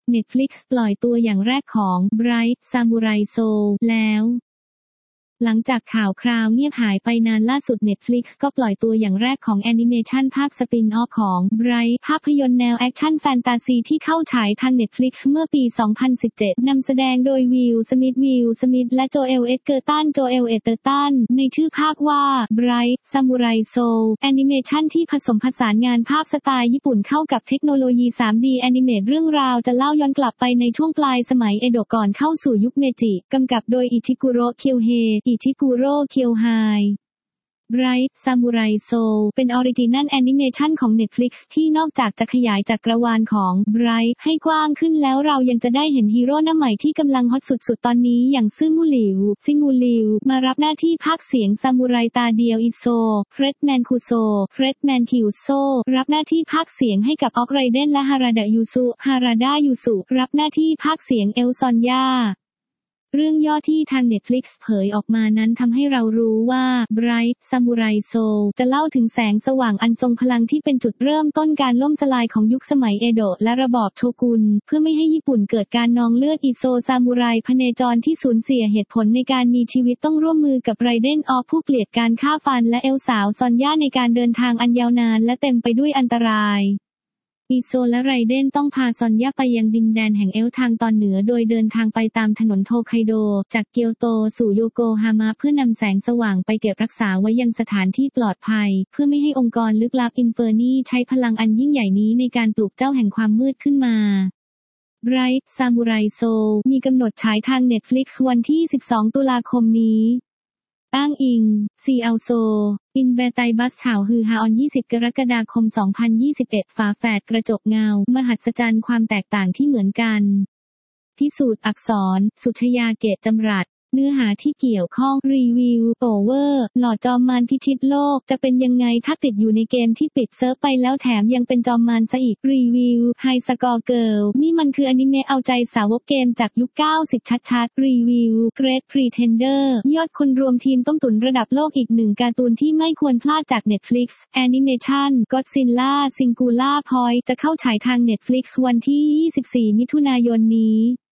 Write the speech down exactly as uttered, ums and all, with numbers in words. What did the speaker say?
Netflix ปล่อยตัวอย่างแรกของ Bright Samurai Soul แล้วหลังจากข่าวคราวเงียบหายไปนานล่าสุด Netflix ก็ปล่อยตัวอย่างแรกของแอนิเมชันภาคสปินออฟของ Bright ภาพยนตร์แนวแอคชั่นแฟนตาซีที่เข้าฉายทาง Netflix เมื่อปี สองพันสิบเจ็ด นำแสดงโดยวิล สมิธ วิล สมิธ และโจเอล เอ็ดเกอร์ตัน โจเอล เอ็ดเกอร์ตัน ในชื่อภาคว่า Bright Samurai Soul แอนิเมชันที่ผสมผสานงานภาพสไตล์ญี่ปุ่นเข้ากับเทคโนโลยี ทรีดี แอนิเมตเรื่องราวจะเล่าย้อนกลับไปในช่วงปลายสมัยเอโดะก่อนเข้าสู่ยุคเมจิกำกับโดยอิชิกุโระ เคียวเฮ อิชิกุโร่เคียวไฮ Bright Samurai Soul เป็นออริจินัลแอนิเมชันของ Netflix ที่นอกจากจะขยายจักรวาลของ Bright ให้กว้างขึ้นแล้วเรายังจะได้เห็นฮีโร่หน้าใหม่ที่กำลังฮอตสุดๆตอนนี้อย่างซึมูหลิว ซิงูหลิวมารับหน้าที่พากย์เสียงซามูไรตาเดียวอิโซ เฟร็ดแมนคุโซ เฟร็ดแมนคิวโซรับหน้าที่พากย์เสียงให้กับออกไรเดนและฮาราดะยูซุ ฮาราดะยูซุรับหน้าที่พากย์เสียงเอลซอนยาเรื่องย่อที่ทาง Netflix เผยออกมานั้นทำให้เรารู้ว่า Bright Samurai Soul จะเล่าถึงแสงสว่างอันทรงพลังที่เป็นจุดเริ่มต้นการล่มสลายของยุคสมัยเอโดะและระบอบโชกุนเพื่อไม่ให้ญี่ปุ่นเกิดการนองเลือดอิโซซามูไรพเนจรที่สูญเสียเหตุผลในการมีชีวิตต้องร่วมมือกับไรเดนออฟผู้เกลียดการฆ่าฟันและเอลสาวซอนย่าในการเดินทางอันยาวนานและเต็มไปด้วยอันตรายอิโซและไรเดนต้องพาซอนย่าไปยังดินแดนแห่งเอลทางตอนเหนือโดยเดินทางไปตามถนนโทไคโดจากเกียวโตสู่โยโกฮามาเพื่อนำแสงสว่างไปเก็บรักษาไว้ยังสถานที่ปลอดภัยเพื่อไม่ให้องค์กรลึกลับอินเฟอร์นีใช้พลังอันยิ่งใหญ่นี้ในการปลุกเจ้าแห่งความมืดขึ้นมา Bright Samurai Soul มีกำหนดฉายทาง Netflix วันที่สิบสองตุลาคมนี้อ้างอิง ซี แอล โซ อินแบไตบัสข่าวฮือฮาออนยี่สิบกรกฎาคมสองพันยี่สิบเอ็ดฝาแฝดกระจกเงามหัศจรรย์ความแตกต่างที่เหมือนกันพิสูจน์อักษรสุชยาเกตจำรัดเนื้อหาที่เกี่ยวข้องรีวิวโอเวอร์หลอดจอมมารพิชิตโลกจะเป็นยังไงถ้าติดอยู่ในเกมที่ปิดเซิร์ฟไปแล้วแถมยังเป็นจอมมารซะอีกรีวิวไฮสกอร์เกิร์ลนี่มันคืออนิเมะเอาใจสาวกเกมจากยุคเก้าสิบชัดๆรีวิวเกรทพรีเทนเดอร์ยอดคนรวมทีมต้มตุ๋นระดับโลกอีกหนึ่งการ์ตูนที่ไม่ควรพลาดจาก Netflix แอนิเมชันก็อดซิลล่าซิงคูล่าพอยต์จะเข้าฉายทาง Netflix วันที่ยี่สิบสี่มิถุนายนนี้